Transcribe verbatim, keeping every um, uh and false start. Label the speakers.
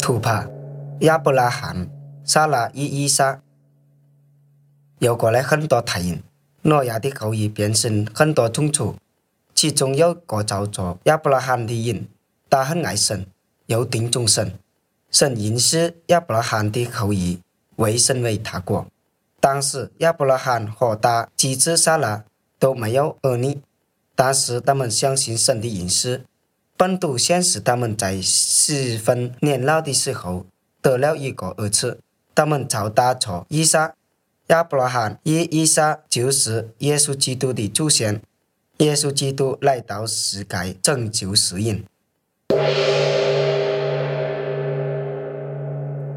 Speaker 1: 突帕、亚伯拉罕、撒拉与以撒。有过了很多太阳，诺亚的后裔变成很多种族，其中有个叫做亚伯拉罕的人，他很爱神，又敬重神。神允许亚伯拉罕的后裔为神为他国。当时亚伯拉罕和他妻子撒拉都没有儿女，但是他们相信神的允许。本土显示他们在十分年老的时候得了一个儿子，他们叫他做以撒。亚伯拉罕与以撒就是耶稣基督的祖先。耶稣基督来到世界拯救世人。